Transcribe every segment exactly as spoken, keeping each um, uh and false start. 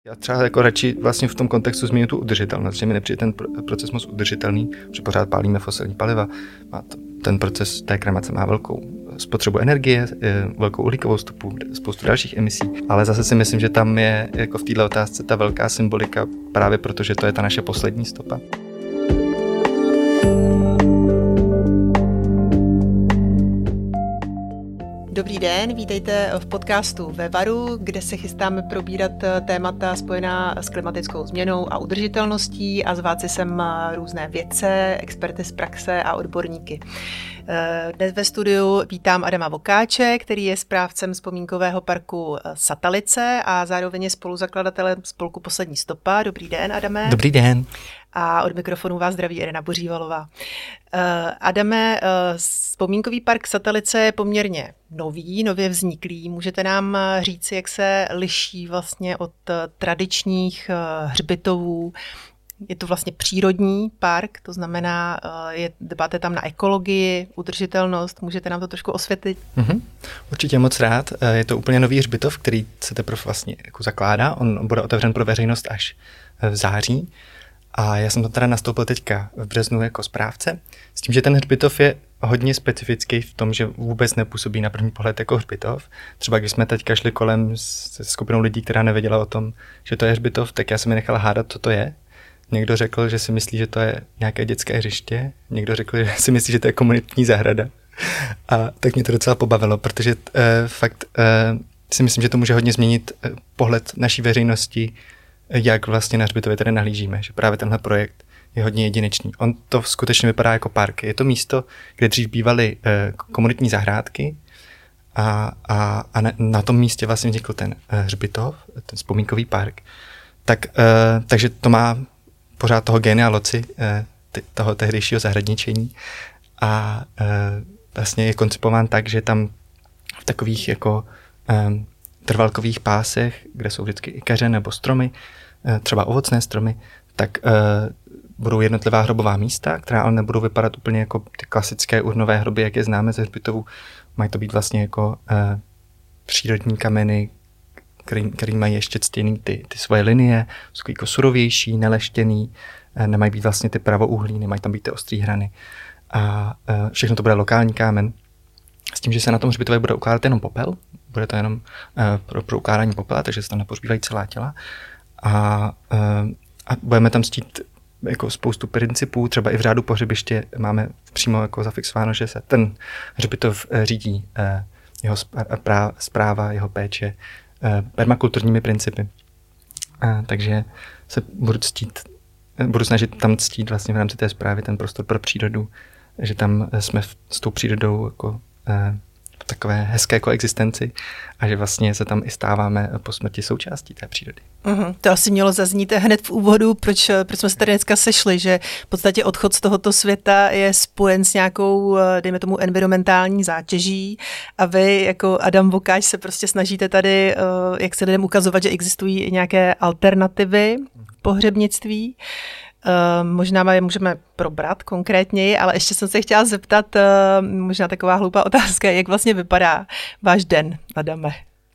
Já třeba jako radši vlastně v tom kontextu zmíním tu udržitelnost, že mi nepřijde ten proces moc udržitelný, že pořád pálíme fosilní paliva. Má to, ten proces té kremace má velkou spotřebu energie, velkou uhlíkovou stopu, spoustu dalších emisí, ale zase si myslím, že tam je jako v této otázce ta velká symbolika právě proto, že to je ta naše poslední stopa. Dobrý den, vítejte v podcastu Vevaru, kde se chystáme probírat témata spojená s klimatickou změnou a udržitelností a zvát si sem různé vědce, experty z praxe a odborníky. Dnes ve studiu vítám Adama Vokáče, který je správcem vzpomínkového parku Satalice a zároveň je spoluzakladatelem spolku Poslední stopa. Dobrý den, Adame. Dobrý den. A od mikrofonu vás zdraví Irena Bořívalová. Uh, Adame, uh, vzpomínkový park Satalice je poměrně nový, nově vzniklý. Můžete nám říct, jak se liší vlastně od uh, tradičních uh, hřbitovů? Je to vlastně přírodní park, to znamená, uh, je, dbáte tam na ekologii, udržitelnost. Můžete nám to trošku osvětlit? Mm-hmm. Určitě moc rád. Je to úplně nový hřbitov, který se teprve vlastně jako zakládá. On bude otevřen pro veřejnost až v září. A já jsem tam teda nastoupil teďka v březnu jako správce, s tím, že ten hřbitov je hodně specifický v tom, že vůbec nepůsobí na první pohled jako hřbitov. Třeba když jsme teďka šli kolem se skupinou lidí, která nevěděla o tom, že to je hřbitov, tak já jsem mi nechal hádat, co to je. Někdo řekl, že si myslí, že to je nějaké dětské hřiště, někdo řekl, že si myslí, že to je komunitní zahrada. A tak mě to docela pobavilo, protože e, fakt e, si myslím, že to může hodně změnit e, pohled naší veřejnosti, jak vlastně na hřbitově tady nahlížíme, že právě tenhle projekt je hodně jedinečný. On to skutečně vypadá jako park. Je to místo, kde dřív bývaly e, komunitní zahrádky a, a, a na, na tom místě vlastně vznikl ten e, hřbitov, ten vzpomínkový park. Tak, e, takže to má pořád toho génia loci, e, t, toho tehdejšího zahradničení a e, vlastně je koncipován tak, že tam v takových jako e, trvalkových pásech, kde jsou vždycky i keře nebo stromy, třeba ovocné stromy, tak uh, budou jednotlivá hrobová místa, která ale nebudou vypadat úplně jako ty klasické urnové hroby, jak je známe ze hřbitovů. Mají to být vlastně jako uh, přírodní kameny, který, který mají ještě ctěný ty, ty svoje linie, jsou jako surovější, neleštěný, uh, nemají být vlastně ty pravouhlí, nemají tam být ty ostrý hrany. A uh, všechno to bude lokální kámen. S tím, že se na tom hřbitově bude ukládat jenom popel, bude to jenom uh, pro, pro ukládání popela, takže se tam nepohřbívají celá těla. A, uh, a budeme tam ctít jako spoustu principů, třeba i v řádu pohřebiště máme přímo jako zafixováno, že se ten hřbitov uh, řídí uh, jeho správa, správa, jeho péče uh, permakulturními principy. Uh, takže se budu ctít, budu snažit tam ctít vlastně v rámci té správy ten prostor pro přírodu, že tam jsme s tou přírodou jako v takové hezké koexistenci a že vlastně se tam i stáváme po smrti součástí té přírody. Uhum, to asi mělo zaznít hned v úvodu, proč, proč jsme se tady dneska sešli, že v podstatě odchod z tohoto světa je spojen s nějakou, dejme tomu, environmentální zátěží a vy jako Adam Vokáč se prostě snažíte tady, jak se lidem ukazovat, že existují nějaké alternativy v pohřebnictví. Uh, možná je můžeme probrat konkrétněji, ale ještě jsem se chtěla zeptat, uh, možná taková hloupá otázka, jak vlastně vypadá váš den, Adame?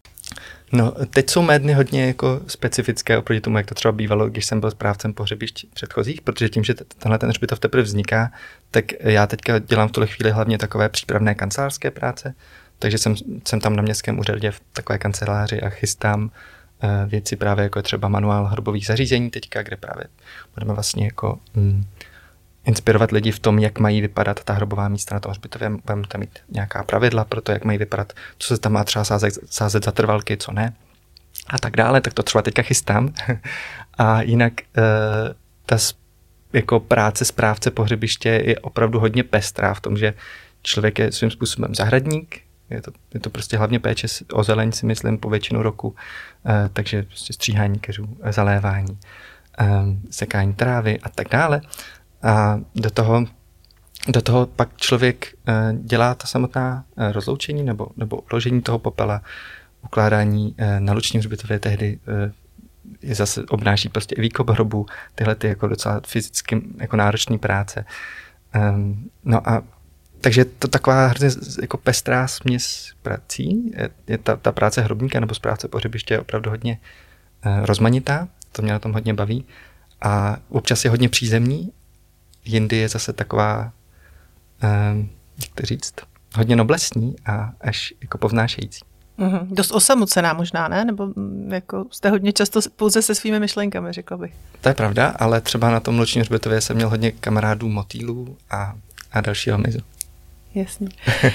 No, teď jsou mé dny hodně jako specifické oproti tomu, jak to třeba bývalo, když jsem byl správcem pohřebišť předchozích, protože tím, že tenhle ten hřbitov teprve vzniká, tak já teďka dělám v tuhle chvíli hlavně takové přípravné kancelářské práce, takže jsem, jsem tam na městském úřadě v takové kanceláři a chystám věci právě jako je třeba manuál hrobových zařízení teďka, kde právě budeme vlastně jako mm, inspirovat lidi v tom, jak mají vypadat ta hrobová místa na tom hřbitově. Budeme tam mít nějaká pravidla pro to, jak mají vypadat, co se tam má třeba sázet, sázet za trvalky, co ne a tak dále, tak to třeba teďka chystám. A jinak e, ta jako práce správce pohřebiště je opravdu hodně pestrá v tom, že člověk je svým způsobem zahradník, Je to, je to prostě hlavně péče o zeleň, si myslím, po většinu roku. E, takže prostě stříhání keřů, zalévání, e, sekání trávy a tak dále. A do toho, do toho pak člověk e, dělá ta samotná e, rozloučení nebo, nebo uložení toho popela, ukládání e, na lučním hřbitově tehdy e, je zase obnáší prostě i výkop hrobu, tyhle ty jako docela fyzicky jako náročné práce. E, no a takže to taková hrozně jako pestrá směs prací. Je, je ta, ta práce hrobníka nebo správce pohřebiště je opravdu hodně rozmanitá, to mě na tom hodně baví. A občas je hodně přízemní, jindy je zase taková, um, jak to říct, hodně noblesní a až jako povznášející. Mm-hmm. Dost osamocená možná, ne? Nebo jako jste hodně často pouze se svými myšlenkami, řekla bych. To je pravda, ale třeba na tom Lučním hřbitově jsem měl hodně kamarádů motýlů a, a dalšího hmyzu. Jasně.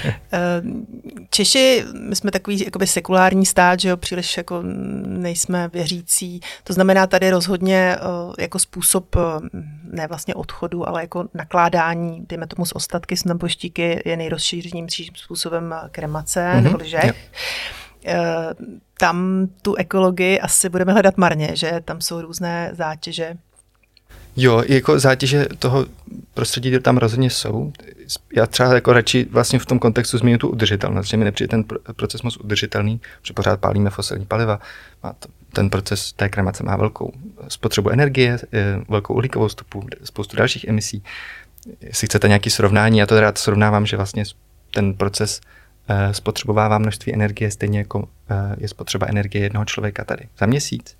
Češi, my jsme takový jakoby sekulární stát, že jo, příliš jako nejsme věřící. To znamená tady rozhodně jako způsob ne vlastně odchodu, ale jako nakládání, dejme tomu z ostatky, z nebožtíky je nejrozšířenějším způsobem kremace mm-hmm. nebo žeh. Tam tu ekologii asi budeme hledat marně, že tam jsou různé zátěže. Jo, jako zátěže toho prostředí tam rozhodně jsou. Já třeba jako radši vlastně v tom kontextu zmíním tu udržitelnost, že mi nepřijde ten proces moc udržitelný, protože pořád pálíme fosilní paliva. Má to, ten proces té kremace má velkou spotřebu energie, velkou uhlíkovou stopu, spoustu dalších emisí. Jestli chcete nějaké srovnání, já to rád srovnávám, že vlastně ten proces spotřebovává množství energie, stejně jako je spotřeba energie jednoho člověka tady za měsíc.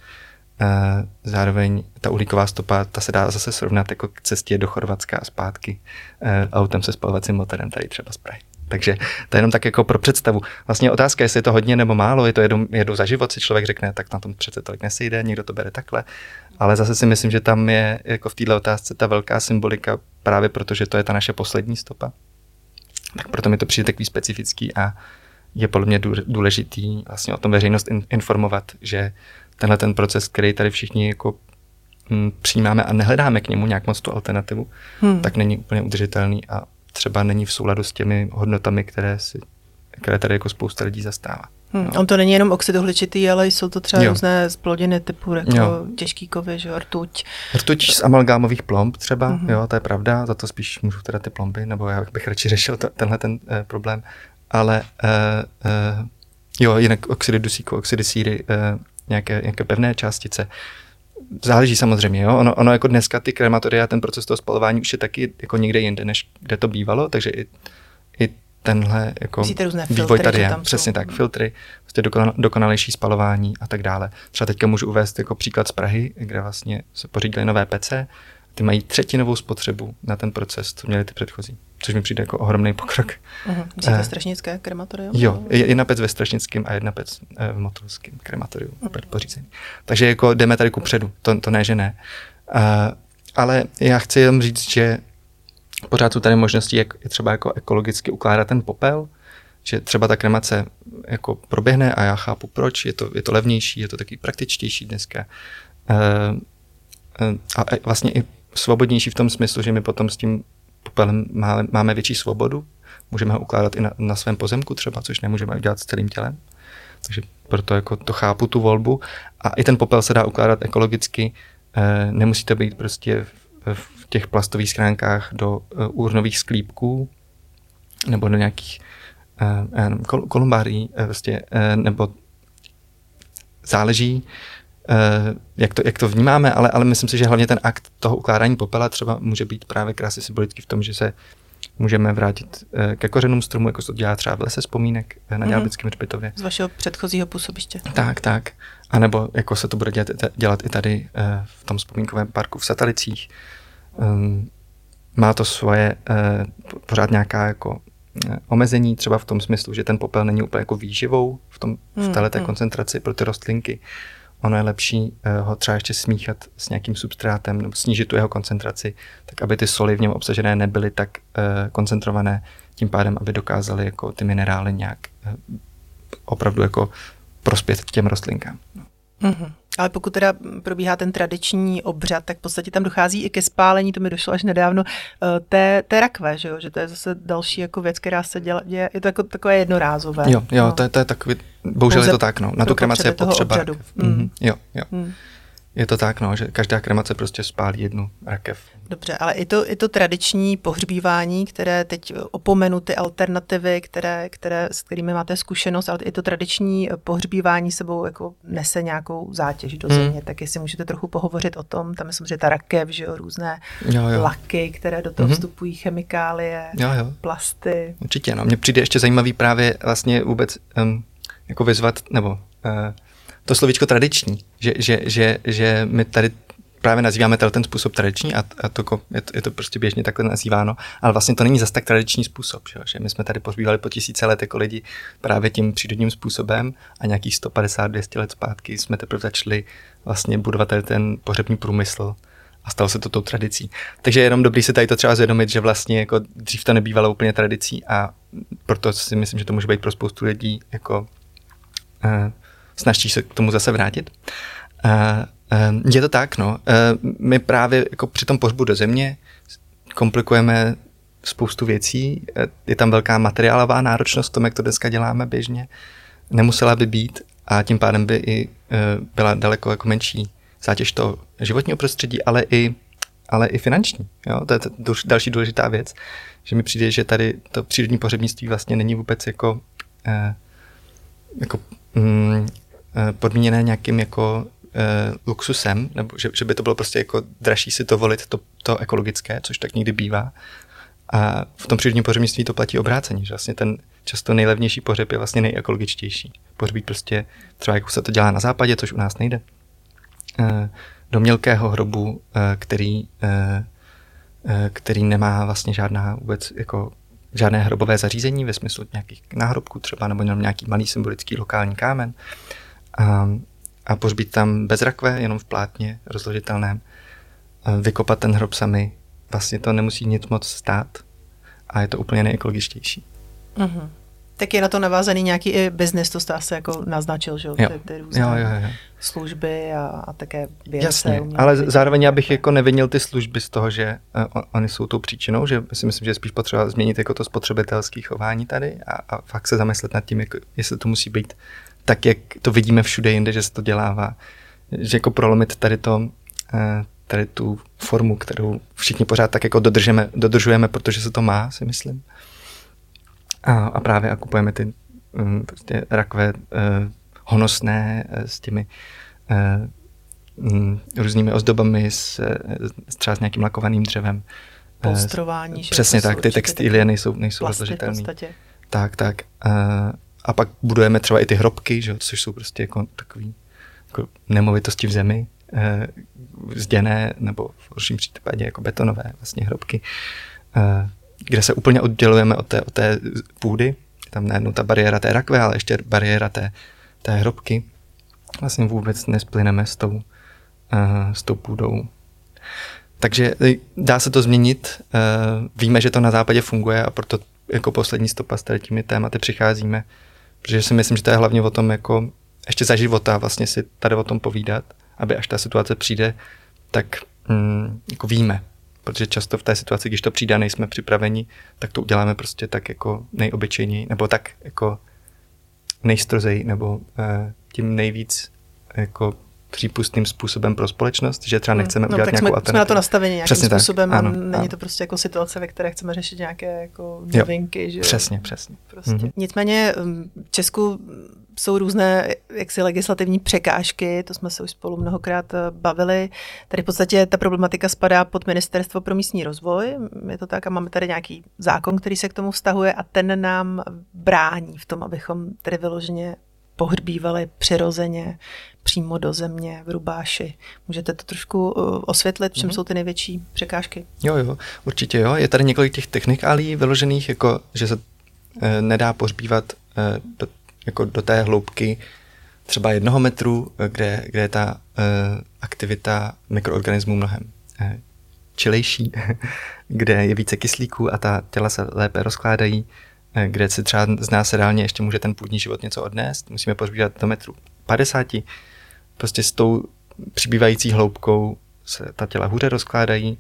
Zároveň ta uhlíková stopa, ta se dá zase srovnat jako k cestě do Chorvatska a zpátky autem se spalovacím motorem tady třeba z Prahy. Takže to je jenom tak jako pro představu. Vlastně otázka, jestli je to hodně nebo málo, je to jedu, jedu za život, si člověk řekne, tak na tom přece tolik nesejde, někdo to bere takhle. Ale zase si myslím, že tam je jako v této otázce ta velká symbolika právě protože to je ta naše poslední stopa. Tak proto mi to přijde takový specifický a je podle mě důležitý vlastně o tom veřejnost informovat, že tenhle ten proces, který tady všichni jako m, přijímáme a nehledáme k němu nějak moc tu alternativu, hmm. tak není úplně udržitelný a třeba není v souladu s těmi hodnotami, které, si, které tady jako spousta lidí zastává. Hmm. On to není jenom oxid uhličitý, ale jsou to třeba jo. různé zplodiny typu jako jo. těžký kovy, že rtuť. Rtuť z amalgámových plomb třeba, hmm. jo, to je pravda, za to spíš můžu teda ty plomby, nebo já bych radši řešil to, tenhle ten eh, problém, ale eh, eh, jo, jinak oxidy dusíku, oxidy síry, eh, Nějaké, nějaké pevné částice. Záleží samozřejmě, jo. Ono, ono jako dneska ty krematoria, ten proces toho spalování už je taky jako někde jinde, než kde to bývalo, takže i, i tenhle jako vývoj tady je. Přesně tak, filtry, prostě dokonal, dokonalejší spalování a tak dále. Třeba teďka můžu uvést jako příklad z Prahy, kde vlastně se pořídili nové P C, ty mají třetinovou spotřebu na ten proces, co měli ty předchozí. Což mi přijde jako ohromný pokrok. Uh-huh. Myslíte uh, strašnické krematorium? Jo, jedna pec ve Strašnickém a jedna pec v motolském krematoriu uh-huh. pořízení. Takže jako jdeme tady kupředu, to, to ne, že ne. Uh, ale já chci jenom říct, že pořád jsou tady možnosti, jak třeba jako ekologicky ukládat ten popel, že třeba ta kremace jako proběhne a já chápu proč, je to, je to levnější, je to taky praktičtější dneska. Uh, uh, a vlastně i svobodnější v tom smyslu, že my potom s tím popelem máme, máme větší svobodu, můžeme ho ukládat i na, na svém pozemku třeba, což nemůžeme udělat s celým tělem. Takže proto jako to chápu tu volbu. A i ten popel se dá ukládat ekologicky, e, nemusíte být prostě v, v těch plastových schránkách do uh, urnových sklípků nebo do nějakých uh, kol, kolumbárií, uh, prostě, uh, nebo záleží, Uh, jak, to, jak to vnímáme, ale, ale myslím si, že hlavně ten akt toho ukládání popela třeba může být právě krásně symbolický v tom, že se můžeme vrátit uh, ke kořenům stromu, jako se to dělá třeba v lese vzpomínek uh, na Ďáblickém hřbitově. Z vašeho předchozího působiště. Tak, tak. A nebo jako se to bude dělat, dělat i tady uh, v tom vzpomínkovém parku v Satalicích. Um, má to svoje uh, pořád nějaká jako uh, omezení, třeba v tom smyslu, že ten popel není úplně jako výživou v, tom, v této hmm. koncentraci pro ty rostlinky. Ono je lepší uh, ho třeba ještě smíchat s nějakým substrátem nebo snížit tu jeho koncentraci, tak aby ty soli v něm obsažené nebyly tak uh, koncentrované, tím pádem, aby dokázaly jako ty minerály nějak uh, opravdu jako prospět těm rostlinkám. Mm-hmm. Ale pokud teda probíhá ten tradiční obřad, tak v podstatě tam dochází i ke spálení, to mi došlo až nedávno, té, té rakve, že, jo? Že to je zase další jako věc, která se dělá, je, je to jako takové jednorázové. Jo, jo, no. to, je, to je takový, bohužel je to tak, no. Na tu kremaci je potřeba rakev. Mm. Mm-hmm. Jo, jo. Mm. Je to tak, no, že každá kremace prostě spálí jednu rakev. Dobře, ale i to, i to tradiční pohřbívání, které teď opomenu ty alternativy, které, které, s kterými máte zkušenost, ale i to tradiční pohřbívání sebou jako nese nějakou zátěž do země, hmm. tak jestli můžete trochu pohovořit o tom, tam je samozřejmě ta rakev, že jo, různé jo, jo. laky, které do toho hmm. vstupují, chemikálie, jo, jo. plasty. Určitě, no, mně přijde ještě zajímavý právě vlastně vůbec um, jako vyzvat, nebo uh, to slovíčko tradiční, že, že, že, že my tady právě nazýváme ten způsob tradiční a, a to, je, to, je to prostě běžně takhle nazýváno, ale vlastně to není zas tak tradiční způsob, že, že my jsme tady pohřbívali po tisíce let jako lidi právě tím přírodním způsobem a nějakých sto padesát až dvě stě let zpátky jsme teprve začali vlastně budovat tady ten pohřební průmysl a stalo se to tou tradicí. Takže je jenom dobrý si tady to třeba zvědomit, že vlastně jako dřív to nebývalo úplně tradicí a proto si myslím, že to může být pro spoustu lidí jako uh, snaží se k tomu zase vrátit. Uh, uh, je to tak, no. Uh, my právě jako při tom pohřbu do země komplikujeme spoustu věcí. Uh, je tam velká materiálová náročnost v tom, jak to dneska děláme běžně. Nemusela by být a tím pádem by i uh, byla daleko jako menší zátěž toho životního prostředí, ale i, ale i finanční. Jo? To je to další důležitá věc, že mi přijde, že tady to přírodní pohřebnictví vlastně není vůbec jako, uh, jako mm, podmíněné nějakým jako uh, luxusem, nebo že, že by to bylo prostě jako dražší si to volit, to, to ekologické, což tak někdy bývá. A v tom přírodním pohřebnictví to platí obráceně, že vlastně ten často nejlevnější pohřeb je vlastně nejekologičtější. Pohřbít prostě třeba jako se to dělá na západě, což u nás nejde. Uh, do mělkého hrobu, uh, který, uh, uh, který nemá vlastně žádná vůbec jako žádné hrobové zařízení ve smyslu nějakých náhrobků třeba, nebo jenom nějaký malý symbolický lokální kámen. A, a pohřbít tam bez rakve, jenom v plátně rozložitelném. Vykopat ten hrob sami. Vlastně to nemusí nic moc stát a je to úplně nejekologičtější. Mm-hmm. Tak je na to navázaný nějaký i biznis, to jste asi jako naznačil, že jo? Ty, ty různé jo, jo, jo. služby a, a také věnce. Jasně, ale zároveň já bych jako nevinil ty služby z toho, že uh, oni jsou tou příčinou, že si myslím, že je spíš potřeba změnit jako to spotřebitelské chování tady a, a fakt se zamyslet nad tím, jako, jestli to musí být tak, jak to vidíme všude jinde, že se to dělává. Že jako prolomit tady to, uh, tady tu formu, kterou všichni pořád tak jako dodržujeme, dodržujeme, protože se to má, si myslím. A, a právě a kupujeme ty um, prostě rakve uh, honosné uh, s těmi uh, um, různými ozdobami, s, s třeba s nějakým lakovaným dřevem. Polstrování. Uh, přesně tak, ty textilie nejsou, nejsou rozložitelné. Tak, tak. Uh, a pak budujeme třeba i ty hrobky, že, což jsou prostě jako takový jako nemovitosti v zemi, uh, zděné nebo v horším případě jako betonové vlastně hrobky. Uh, kde se úplně oddělujeme od té, od té půdy. Je tam najednou ta bariéra té rakve, ale ještě bariéra té, té hrobky. Vlastně vůbec nesplyneme s tou, uh, s tou půdou. Takže dá se to změnit. Uh, víme, že to na západě funguje a proto jako poslední stopa s tady těmi tématy přicházíme. Protože si myslím, že to je hlavně o tom, jako ještě za života vlastně si tady o tom povídat, aby až ta situace přijde, tak mm, jako víme. Protože často v té situaci, když to přijde a nejsme připraveni, tak to uděláme prostě tak jako nejobyčejněji, nebo tak jako nejstrozeji, nebo uh, tím nejvíc jako přípustným způsobem pro společnost, že třeba nechceme no, udělat tak nějakou jsme, alternativu. jsme na to nastaveni nějakým přesně způsobem tak. Ano, a není ano. to prostě jako situace, ve které chceme řešit nějaké jako novinky. Že přesně, přesně. Prostě. Mm-hmm. Nicméně v Česku jsou různé jaksi legislativní překážky, to jsme se už spolu mnohokrát bavili. Tady v podstatě ta problematika spadá pod Ministerstvo pro místní rozvoj, je to tak, a máme tady nějaký zákon, který se k tomu vztahuje a ten nám brání v tom, abychom tedy vyloženě pohřbívali přirozeně přímo do země v rubáši. Můžete to trošku osvětlit, v čem mm-hmm. jsou ty největší překážky? Jo, jo, určitě jo. Je tady několik těch technikálí vyložených, jako že se e, nedá pohřbívat e, do, jako do té hloubky třeba jednoho metru, kde, kde je ta e, aktivita mikroorganismů mnohem e, čilejší, kde je více kyslíků a ta těla se lépe rozkládají, e, kde se třeba z nás reálně ještě může ten půdní život něco odnést. Musíme pohřbívat do metru padesáti. Prostě s tou přibývající hloubkou se ta těla hůře rozkládají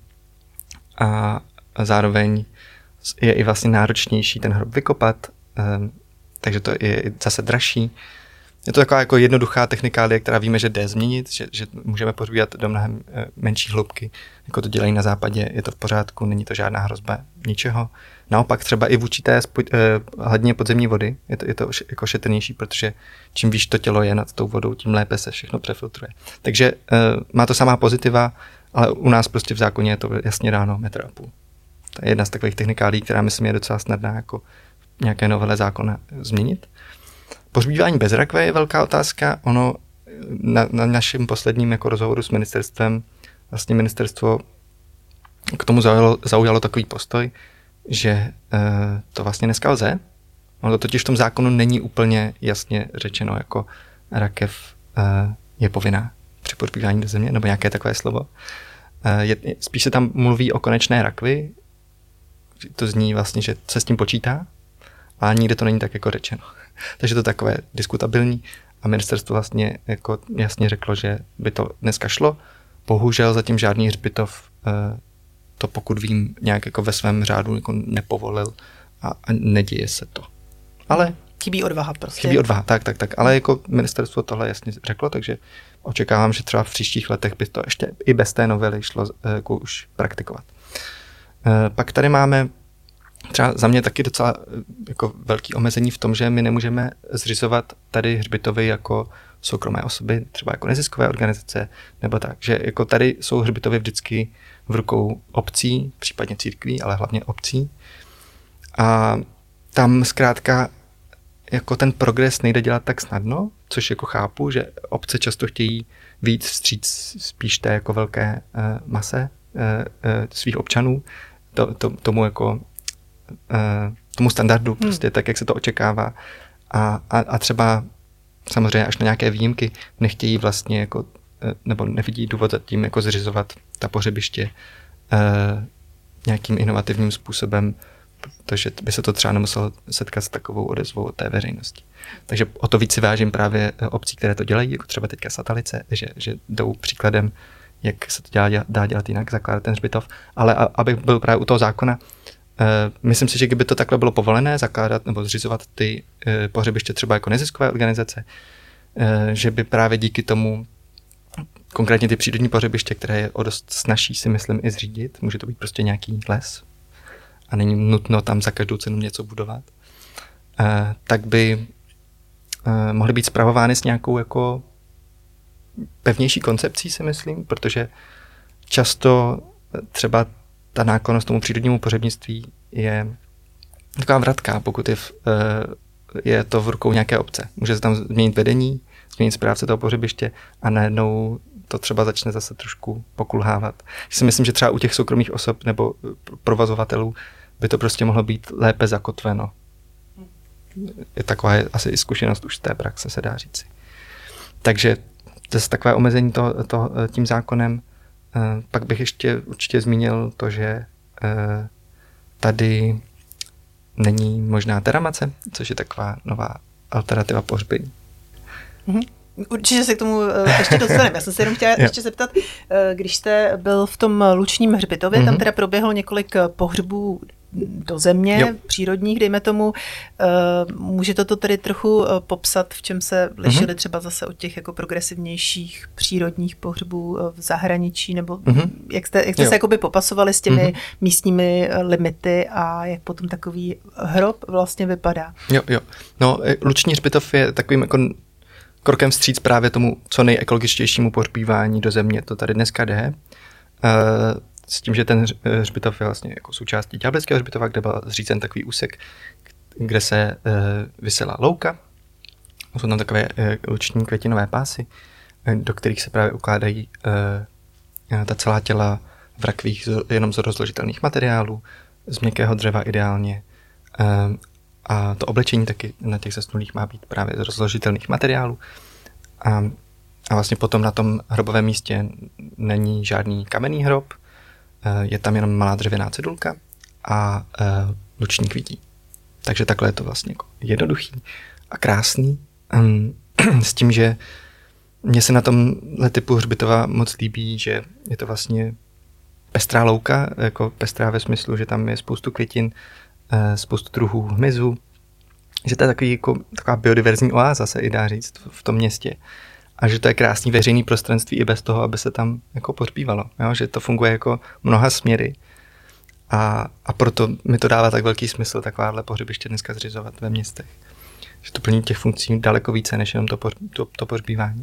a zároveň je i vlastně náročnější ten hrob vykopat, takže to je zase dražší. Je to taková jako jednoduchá technikálie, která víme, že jde změnit, že, že můžeme pohřbívat do mnohem menší hloubky, jako to dělají na západě, je to v pořádku, není to žádná hrozba ničeho. Naopak třeba i v určité hladině podzemní vody je to, je to jako šetrnější, protože čím výš to tělo je nad tou vodou, tím lépe se všechno přefiltruje. Takže uh, má to samá pozitiva, ale u nás prostě v zákoně je to jasně dáno metr a půl. To je jedna z takových technikálí, která myslím je docela snadná jako nějaké novele zákona změnit. Pohřbívání bez rakve je velká otázka. Ono na, na našem posledním jako rozhovoru s ministerstvem vlastně ministerstvo k tomu zaujalo, zaujalo takový postoj, že uh, to vlastně dneska lze. Ono to totiž v tom zákonu není úplně jasně řečeno, jako rakev uh, je povinná při pohřbívání do země, nebo nějaké takové slovo. Uh, je, spíš se tam mluví o konečné rakvi, to zní vlastně, že se s tím počítá, ale nikde to není tak jako řečeno. Takže to je takové diskutabilní a ministerstvo vlastně jako jasně řeklo, že by to dneska šlo. Bohužel zatím žádný hřbitov uh, to, pokud vím, nějak jako ve svém řádu jako nepovolil a, a neděje se to. Ale chybí odvaha prostě. Chybí odvaha, tak, tak, tak. Ale jako ministerstvo tohle jasně řeklo, takže očekávám, že třeba v příštích letech by to ještě i bez té novely šlo jako už praktikovat. E, pak tady máme třeba za mě taky docela jako velký omezení v tom, že my nemůžeme zřizovat tady hřbitovy jako soukromé osoby, třeba jako neziskové organizace, nebo tak, že jako tady jsou hřbitovy vždycky v rukou obcí, případně církví, ale hlavně obcí. A tam zkrátka jako ten progres nejde dělat tak snadno, což jako chápu, že obce často chtějí víc vstříc spíš té jako velké uh, mase uh, uh, svých občanů, to, to, tomu jako uh, tomu standardu, hmm. prostě tak, jak se to očekává. A, a, a třeba samozřejmě až na nějaké výjimky nechtějí vlastně jako, nebo nevidí důvod za tím jako zřizovat ta pohřebiště uh, nějakým inovativním způsobem, protože by se to třeba nemuselo setkat s takovou odezvou od té veřejnosti. Takže o to víc si vážím právě obcí, které to dělají, jako třeba teďka Satalice, že, že jdou příkladem, jak se to dělá, dá dělat jinak, zakládat ten hřbitov, ale a, abych byl právě u toho zákona, uh, myslím si, že kdyby to takhle bylo povolené, zakládat nebo zřizovat ty uh, pohřebiště třeba jako neziskové organizace, uh, že by právě díky tomu konkrétně ty přírodní pohřebiště, které je o dost snazší, si myslím, i zřídit, může to být prostě nějaký les a není nutno tam za každou cenu něco budovat, uh, tak by uh, mohly být spravovány s nějakou jako pevnější koncepcí, si myslím, protože často třeba ta náklonnost tomu přírodnímu pohřebnictví je taková vratká, pokud je, v, je to v rukou nějaké obce. Může se tam změnit vedení, změnit správce toho pohřebiště a najednou to třeba začne zase trošku pokulhávat. Já si myslím, že třeba u těch soukromých osob nebo provozovatelů by to prostě mohlo být lépe zakotveno. Je taková je asi i zkušenost už z té praxe, se dá říci. Takže to je takové omezení to, to, tím zákonem. Pak bych ještě určitě zmínil to, že tady není možná teramace, což je taková nová alternativa pohřbení. Mm-hmm. Určitě se k tomu ještě dostaneme. Já jsem se jenom chtěla ještě zeptat, když jste byl v tom Lučním hřbitově, mm-hmm. tam teda proběhlo několik pohřbů do země, jo. přírodních, dejme tomu. Můžete to tedy trochu popsat, v čem se lišily mm-hmm. třeba zase od těch jako progresivnějších přírodních pohřbů v zahraničí, nebo mm-hmm. jak jste, jak jste se jakoby popasovali s těmi mm-hmm. místními limity a jak potom takový hrob vlastně vypadá? Jo, jo. No, Luční hřbitov je takovým jako krokem vstříc právě tomu co nejekologičtějšímu pohřbívání do země. To tady dneska jde. Uh, s tím, že ten hřbitov je vlastně jako součástí Ďábelského hřbitova, kde byl zřízen takový úsek, kde se uh, visela louka. Jsou tam takové uh, luční květinové pásy, uh, do kterých se právě ukládají uh, ta celá těla v rakvích z, jenom z rozložitelných materiálů, z měkkého dřeva ideálně. Uh, a to oblečení taky na těch zesnulých má být právě z rozložitelných materiálů. A, a vlastně potom na tom hrobovém místě není žádný kamenný hrob, je tam jenom malá dřevěná cedulka a uh, luční kvítí. Takže takhle je to vlastně jako jednoduchý a krásný. Um, s tím, že mně se na tomhle typu hřbitova moc líbí, že je to vlastně pestrá louka, jako pestrá ve smyslu, že tam je spoustu květin, uh, spoustu druhů hmyzu, že to je takový, jako, taková biodiverzní oáza, se i dá říct, v tom městě. A že to je krásný veřejný prostranství i bez toho, aby se tam jako pohřbívalo. Jo? Že to funguje jako mnoha směry. A, a proto mi to dává tak velký smysl takováhle pohřebiště dneska zřizovat ve městech. Že to plní těch funkcí daleko více, než jenom to, to, to pohřbívání.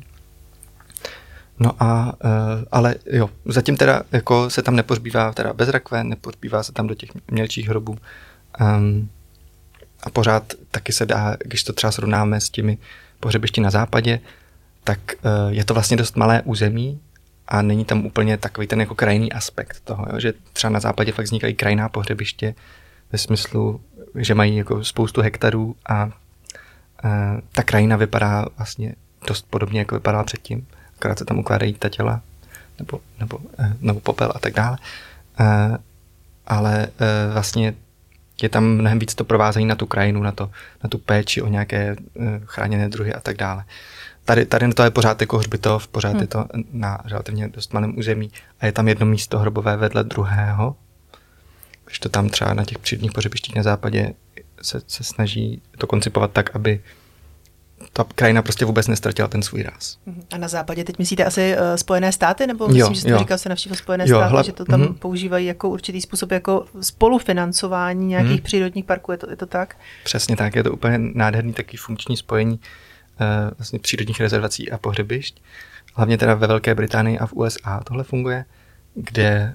No a, ale jo, zatím teda jako se tam nepohřbívá teda bez rakve, nepohřbívá se tam do těch mělčích hrobů. Um, a pořád taky se dá, když to třeba srovnáme s těmi pohřebišti na západě, tak uh, je to vlastně dost malé území a není tam úplně takový ten jako krajinný aspekt toho, jo? Že třeba na západě fakt vznikají krajinná pohřebiště ve smyslu, že mají jako spoustu hektarů a uh, ta krajina vypadá vlastně dost podobně, jako vypadala předtím, akorát se tam ukládají ta těla nebo, nebo, uh, nebo popel a tak dále. Uh, ale uh, vlastně je tam mnohem víc to provázení na tu krajinu, na, to, na tu péči o nějaké uh, chráněné druhy a tak dále. Tady, tady to je pořád jako hřbitov, pořád hmm. je to na relativně dost malém území a je tam jedno místo hrobové vedle druhého. Když to tam třeba na těch přírodních pohřebištích na západě se, se snaží to koncipovat tak, aby ta krajina prostě vůbec nestratila ten svůj ráz. A na západě teď myslíte asi uh, Spojené státy? Nebo myslím, jo, že jste jo. říkal, že se navštívil Spojené jo, státy, hla... že to tam mm. používají jako určitý způsob jako spolufinancování nějakých mm. přírodních parků, je to, je to tak? Přesně tak, je to úplně nádherný taky funkční spojení uh, vlastně přírodních rezervací a pohřebišť. Hlavně teda ve Velké Británii a v U S A tohle funguje, kde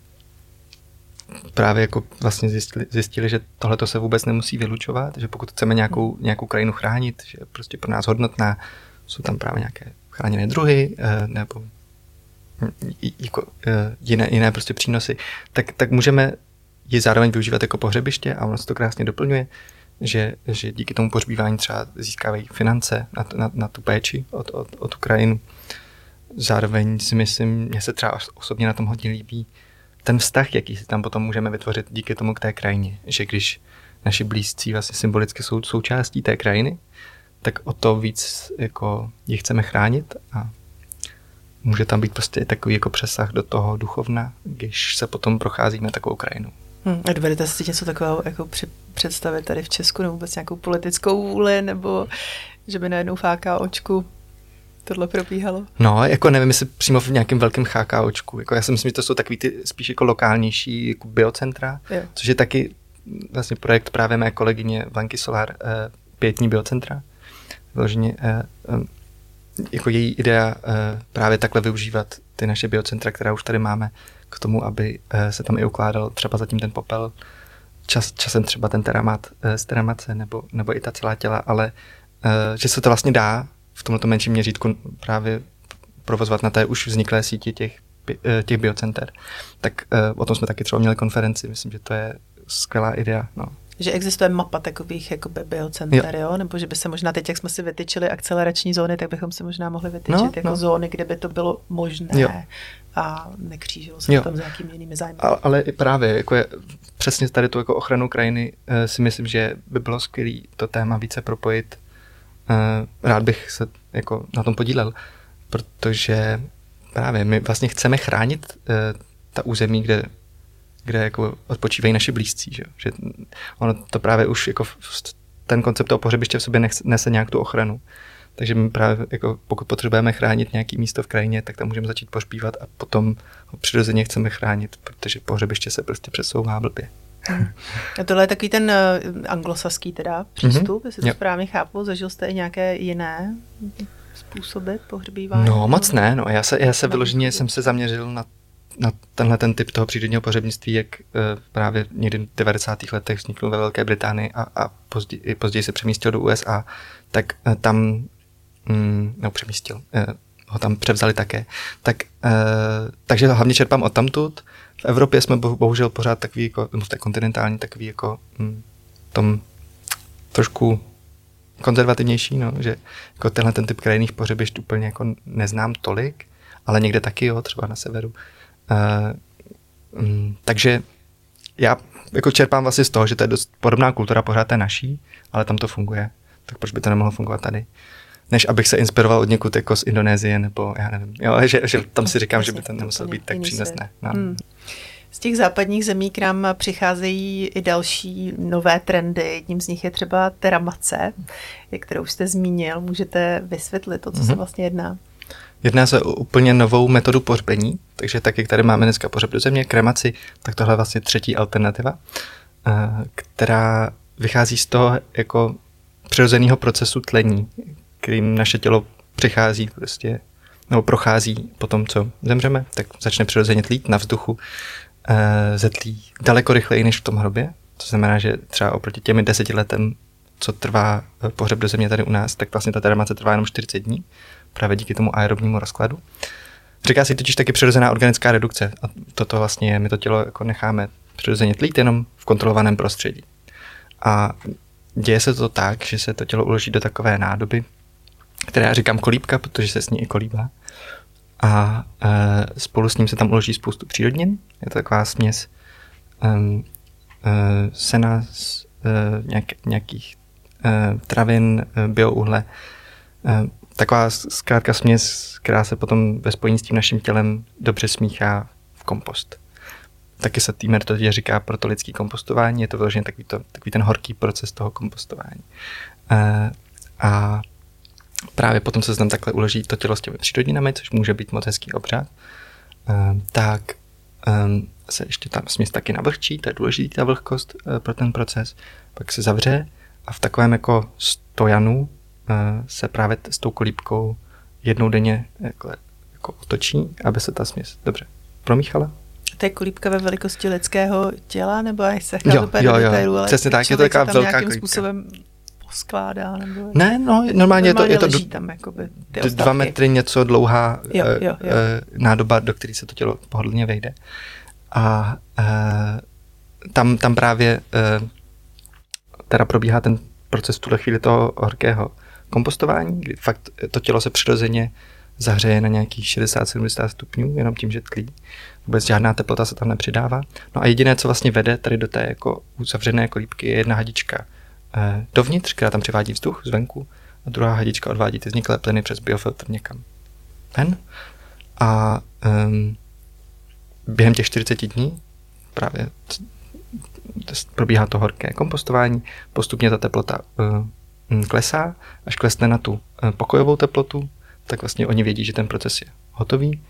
právě jako vlastně zjistili, zjistili že tohleto se vůbec nemusí vylučovat, že pokud chceme nějakou, nějakou krajinu chránit, že je prostě pro nás hodnotná, jsou tam právě nějaké chráněné druhy nebo jako jiné, jiné prostě přínosy, tak, tak můžeme ji zároveň využívat jako pohřebiště a ono se to krásně doplňuje, že, že díky tomu pohřbívání třeba získávají finance na, na, na tu péči o, o, o tu krajinu. Zároveň si myslím, mně se třeba osobně na tom hodně líbí ten vztah, jaký si tam potom můžeme vytvořit díky tomu k té krajině. Že když naši blízcí vlastně symbolicky jsou součástí té krajiny, tak o to víc jako ji chceme chránit a může tam být prostě takový jako přesah do toho duchovna, když se potom procházíme takovou krajinou. Hmm, a dovedete si něco takového jako při, představit tady v Česku, nebo vůbec nějakou politickou vůli, nebo že by najednou fáká očku tohle probíhalo? No, jako nevím, jestli přímo v nějakém velkém chákáočku. Jako já si myslím, že to jsou takový ty spíš jako lokálnější jako biocentra, jo. Což je taky vlastně projekt právě mé kolegyně Blanky Solar, eh, pětní biocentra. Vyloženě eh, eh, jako její idea eh, právě takhle využívat ty naše biocentra, která už tady máme, k tomu, aby eh, se tam i ukládal třeba zatím ten popel, čas, časem třeba ten teramat eh, z teramace, nebo, nebo i ta celá těla, ale eh, že se to vlastně dá v tomto menším měřítku právě provozovat na té už vzniklé síti těch, těch biocenter. Tak uh, o tom jsme taky třeba měli konferenci, myslím, že to je skvělá idea. No. Že existuje mapa takových jakoby biocenter, jo. jo? Nebo že by se možná teď, jak jsme si vytyčili akcelerační zóny, tak bychom si možná mohli vytyčit no, jako no. zóny, kde by to bylo možné jo. a nekřížilo se tam s nějakými jinými zájmy. Ale, ale i právě jako je, přesně tady tu jako ochranu krajiny uh, si myslím, že by bylo skvělé to téma více propojit. Rád bych se jako na tom podílel, protože právě my vlastně chceme chránit uh, ta území, kde, kde jako odpočívají naši blízcí, že? Že ono to právě už jako ten koncept toho pohřebiště v sobě nese nějak tu ochranu. Takže my právě jako pokud potřebujeme chránit nějaké místo v krajině, tak tam můžeme začít pohřbívat a potom ho přirozeně chceme chránit, protože pohřebiště se prostě přesouvá blbě. Hmm. A tohle je takový ten uh, anglosaský teda přístup, mm-hmm. jestli to jo. správně chápu. Zažil jste i nějaké jiné způsoby pohřbívání? No moc ne, no já se, já se vyloženě jsem se zaměřil na, na tenhle ten typ toho přírodního pohřebnictví, jak uh, právě někdy v devadesátých letech vznikl ve Velké Británii a, a později, později se přemístil do U S A, tak uh, tam, mm, no přemístil, uh, ho tam převzali také, tak, uh, takže hlavně čerpám odtamtud. V Evropě jsme bohužel pořád takový, jako, v té kontinentální, takový jako hm, tom trošku konzervativnější, no, že jako tenhle ten typ krajinných pohřebišť úplně jako neznám tolik, ale někde taky jo, třeba na severu. Uh, hm, takže já jako čerpám vlastně z toho, že to je dost podobná kultura pořád té naší, ale tam to funguje, tak proč by to nemohlo fungovat tady? Než abych se inspiroval od někud jako z Indonésie, nebo já nevím, jo, že, že tam si říkám, že by to nemuselo být tak přínosné. No. Hmm. Z těch západních zemí k nám přicházejí i další nové trendy. Jedním z nich je třeba teramace, kterou jste zmínil. Můžete vysvětlit to, co mm-hmm. se vlastně jedná? Jedná se o úplně novou metodu pohřbení, takže tak, jak tady máme dneska pohřeb do země, kremaci, tak tohle je vlastně třetí alternativa, která vychází z toho jako přirozeného procesu tlení, kterým naše tělo přichází prostě, nebo prochází po tom, co zemřeme, tak začne přirozeně tlít na vzduchu, e, zetlí daleko rychleji než v tom hrobě. To znamená, že třeba oproti těmi deseti letem, co trvá pohřeb do země tady u nás, tak vlastně ta teramace trvá jenom čtyřicet dní, právě díky tomu aerobnímu rozkladu. Říká si totiž taky přirozená organická redukce a toto vlastně je, my to tělo jako necháme přirozeně tlít jenom v kontrolovaném prostředí. A děje se to tak, že se to tělo uloží do takové nádoby, které já říkám kolíbka, protože se s ní i kolíbá. A e, spolu s ním se tam uloží spoustu přírodnin. Je to taková směs um, e, sena, e, nějak, nějakých e, travin, e, biouhle. E, taková zkrátka směs, která se potom ve spojení s tím naším tělem dobře smíchá v kompost. Taky se té metodě říká protolidský kompostování, je to vyloženě takový, to, takový ten horký proces toho kompostování. E, a právě potom se tam takhle uloží to tělo s těmi přírodninami, což může být moc hezký obřad, e, tak e, se ještě tam směs taky navlhčí, to je důležitý ta vlhkost e, pro ten proces, pak se zavře a v takovém jako stojanu e, se právě s tou kolíbkou jednou denně jako, jako otočí, aby se ta směs dobře promíchala. To je kolíbka ve velikosti lidského těla, nebo jak se jo, jo, jo, detailu, ale přesně tak, je to taková velká kolíbka. Způsobem poskládá, nebo... Ne, no, normálně, je to, je to leží tam, jakoby, ty dva metry něco dlouhá jo, jo, jo. E, nádoba, do které se to tělo pohodlně vejde. A e, tam, tam právě e, teda probíhá ten proces v tuhle chvíli toho horkého kompostování, kdy fakt to tělo se přirozeně zahřeje na nějakých šedesát sedmdesát stupňů, jenom tím, že tlí. Vůbec žádná teplota se tam nepřidává. No a jediné, co vlastně vede tady do té jako uzavřené kolíbky, je jedna hadička eh, dovnitř, která tam přivádí vzduch zvenku, a druhá hadička odvádí ty vzniklé plyny přes biofiltr někam ven. A um, během těch čtyřiceti dní právě probíhá to horké kompostování, postupně ta teplota uh, klesá, až klesne na tu uh, pokojovou teplotu, tak vlastně oni vědí, že ten proces je hotový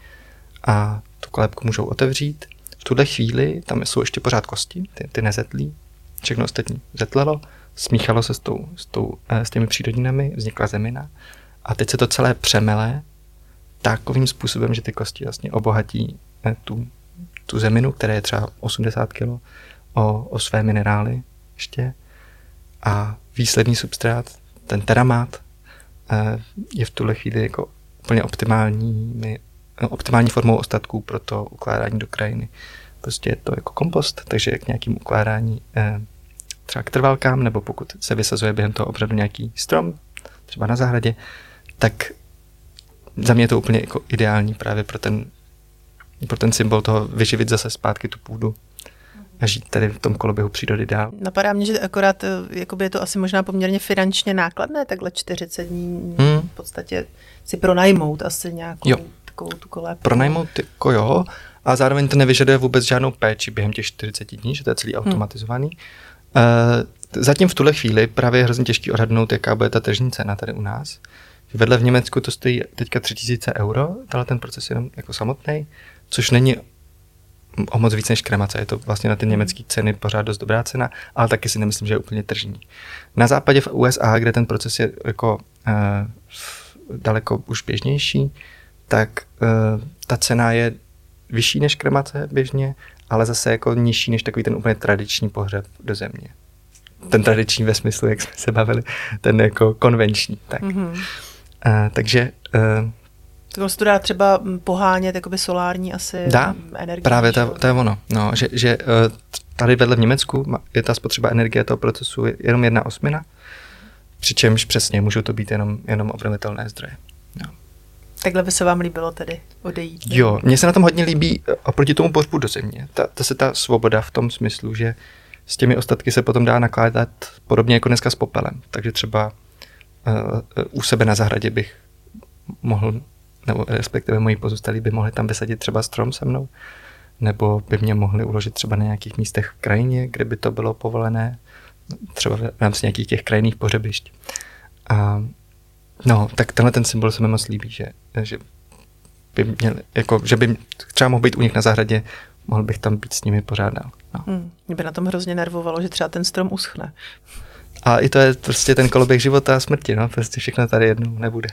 a tu kolébku můžou otevřít. V tuhle chvíli tam jsou ještě pořád kosti, ty, ty nezetlí, všechno ostatní zetlelo, smíchalo se s, tou, s, tou, s těmi přírodninami, vznikla zemina a teď se to celé přemele takovým způsobem, že ty kosti vlastně obohatí tu, tu zeminu, která je třeba osmdesát kilo, o, o své minerály ještě a výsledný substrát, ten teramát, je v tuhle chvíli jako úplně optimální, optimální formou ostatků pro to ukládání do krajiny. Prostě je to jako kompost, takže k nějakým ukládání třeba k trvalkám, nebo pokud se vysazuje během toho obřadu nějaký strom, třeba na zahradě, tak za mě je to úplně jako ideální právě pro ten, pro ten symbol toho vyživit zase zpátky tu půdu a žít tady v tom koloběhu přírody dál. Napadá mě, že akorát jakoby je to asi možná poměrně finančně nákladné, takhle čtyřicet dní hmm. v podstatě si pronajmout asi nějakou jo. takovou tu kolébku. Pronajmout jako jo, a zároveň to nevyžaduje vůbec žádnou péči během těch čtyřiceti dní, že to je celý automatizovaný. Hmm. Uh, zatím v tuhle chvíli právě je hrozně těžký odhadnout, jaká bude ta tržní cena tady u nás. Vedle v Německu to stojí teďka tři tisíce euro, tenhle ten proces jenom jako samotný, což není o moc víc než kremace. Je to vlastně na ty německé ceny pořád dost dobrá cena, ale taky si nemyslím, že je úplně tržní. Na západě v U S A, kde ten proces je jako uh, daleko už běžnější, tak uh, ta cena je vyšší než kremace běžně, ale zase jako nižší než takový ten úplně tradiční pohřeb do země. Ten tradiční ve smyslu, jak jsme se bavili, ten jako konvenční. Tak. Mm-hmm. Uh, takže uh, to se to dá třeba pohánět jakoby solární asi dá, energie. Právě to, to je ono. No, že, že tady vedle v Německu je ta spotřeba energie toho procesu jenom jedna osmina, přičemž přesně můžou to být jenom, jenom obnovitelné zdroje. No. Takhle by se vám líbilo tedy odejít? Ne? Jo, mně se na tom hodně líbí oproti tomu pohřbu do země. Ta, ta se ta svoboda v tom smyslu, že s těmi ostatky se potom dá nakládat podobně jako dneska s popelem. Takže třeba uh, u sebe na zahradě bych mohl, nebo respektive moji pozůstalí by mohli tam vysadit třeba strom se mnou, nebo by mě mohli uložit třeba na nějakých místech v krajině, kde by to bylo povolené, třeba v rámci nějakých těch krajinných pohřebišť. A no, tak tenhle ten symbol se mi moc líbí, že, že by měl, jako, že by třeba mohl být u nich na zahradě, mohl bych tam být s nimi pořád dál. No. Hmm, mě by na tom hrozně nervovalo, že třeba ten strom uschne. A i to je prostě ten koloběh života a smrti, no, prostě všechno tady jednou nebude.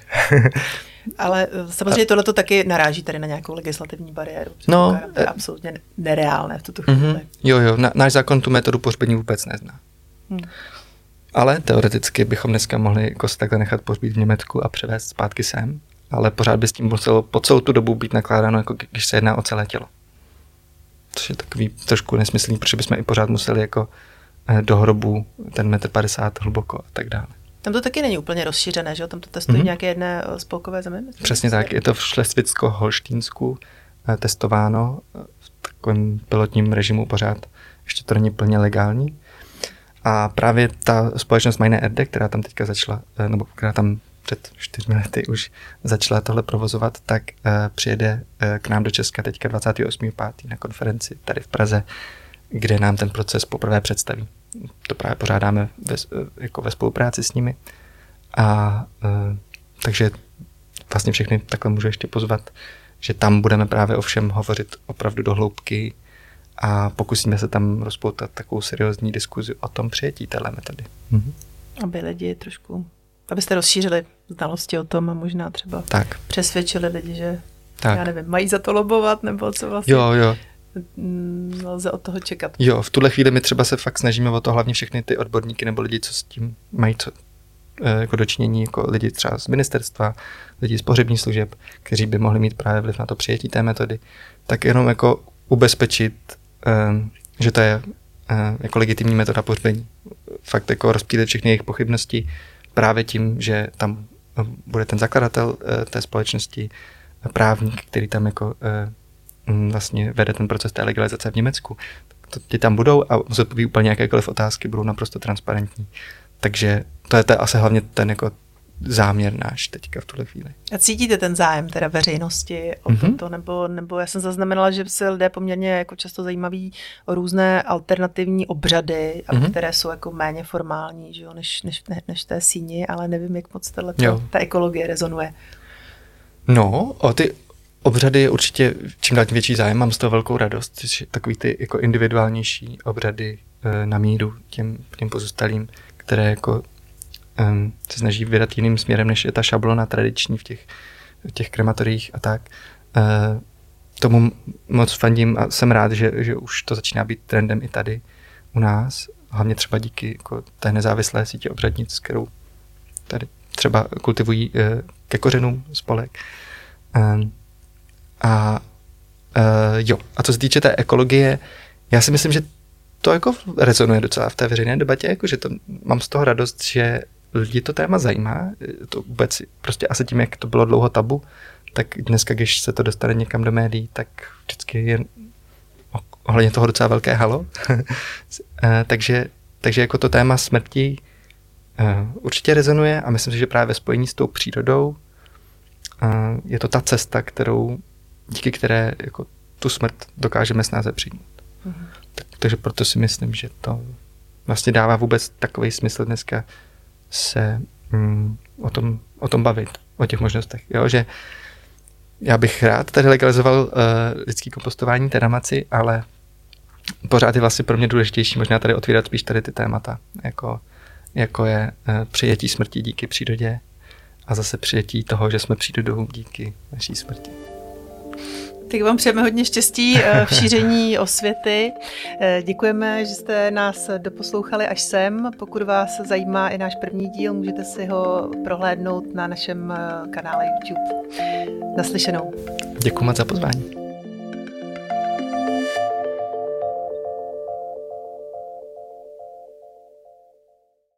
Ale samozřejmě tohle to taky naráží tady na nějakou legislativní bariéru. No, to je absolutně nereálné v tuto chvíli. Mm-hmm. Jo, jo, na, náš zákon tu metodu pohřbení vůbec nezná. Hmm. Ale teoreticky bychom dneska mohli jako se takhle nechat pohřbít v Německu a převést zpátky sem ale pořád by s tím muselo po celou tu dobu být nakládáno, jako když se jedná o celé tělo. Což je takový trošku nesmyslný, protože bychom i pořád museli jako do hrobu ten metr padesát hluboko a tak dále. Tam to taky není úplně rozšířené, že jo? Tam to testují mm-hmm. nějaké jedné spolkové zemi? Přesně tak, je to v Šlesvicko-Holštínsku testováno v takovém pilotním režimu pořád, ještě to není plně legální. A právě ta společnost Meine Erde, která tam teďka začala, nebo která tam před čtyřmi lety už začala tohle provozovat, tak uh, přijede uh, k nám do Česka teďka dvacátého osmého pátého na konferenci tady v Praze, kde nám ten proces poprvé představí. To právě pořádáme ve, jako ve spolupráci s nimi. A uh, takže vlastně všechny takhle můžu ještě pozvat, že tam budeme právě o všem hovořit opravdu do hloubky a pokusíme se tam rozpoutat takovou seriózní diskuzi o tom přijetí téhle metody. Mhm. Aby lidi trošku, abyste rozšířili znalosti o tom a možná třeba tak. přesvědčili lidi, že tak. já nevím, mají za to lobovat, nebo co vlastně jo, jo. lze od toho čekat. Jo, v tuhle chvíli my třeba se fakt snažíme o to hlavně všechny ty odborníky nebo lidi, co s tím mají co, jako dočinění, jako lidi třeba z ministerstva, lidi z pohřebních služeb, kteří by mohli mít právě vliv na to přijetí té metody, tak jenom jako ubezpečit, že to je jako legitimní metoda pohřbení. Fakt jako rozptýlit všechny jejich pochybnosti právě tím, že tam bude ten zakladatel té společnosti, právník, který tam jako vlastně vede ten proces té legalizace v Německu. To ti tam budou a zodpoví úplně jakékoliv otázky, budou naprosto transparentní. Takže to je to asi hlavně ten jako záměr náš teďka v tuhle chvíli. A cítíte ten zájem teda veřejnosti o mm-hmm. toto, nebo, nebo já jsem zaznamenala, že se lidé poměrně jako často zajímaví o různé alternativní obřady, mm-hmm. které jsou jako méně formální, že jo, než, než, ne, než té síni, ale nevím, jak moc tato, ta ekologie rezonuje. No, o ty obřady je určitě čím dál tím větší zájem, mám z toho velkou radost, že takový ty jako individuálnější obřady e, na míru těm, těm pozůstalým, které jako um, se snaží vydat jiným směrem, než je ta šablona tradiční v těch, v těch krematoriích a tak. E, tomu moc fandím a jsem rád, že, že už to začíná být trendem i tady u nás, hlavně třeba díky jako té nezávislé sítě obřadnic, kterou tady třeba kultivují e, ke kořenům spolek. E, A uh, jo, a co se týče té ekologie, já si myslím, že to jako rezonuje docela v té veřejné debatě, jako že to mám z toho radost, že lidi to téma zajímá, to vůbec prostě asi tím, jak to bylo dlouho tabu, tak dneska, když se to dostane někam do médií, tak vždycky je ohledně toho docela velké halo. uh, takže, takže jako to téma smrti uh, určitě rezonuje a myslím si, že právě ve spojení s tou přírodou uh, je to ta cesta, kterou díky které jako tu smrt dokážeme snáze přijmout. Mm-hmm. Tak, takže proto si myslím, že to vlastně dává vůbec takový smysl dneska se mm, o, tom, o tom bavit, o těch možnostech. Jo, že já bych rád tady legalizoval uh, lidský kompostování, teramaci, ale pořád je vlastně pro mě důležitější možná tady otvírat spíš tady ty témata, jako, jako je uh, přijetí smrti díky přírodě a zase přijetí toho, že jsme přírodou díky naší smrti. Tak vám přejeme hodně štěstí v šíření osvěty. Děkujeme, že jste nás doposlouchali až sem. Pokud vás zajímá i náš první díl, můžete si ho prohlédnout na našem kanále YouTube. Naslyšenou. Děkuji moc za pozvání.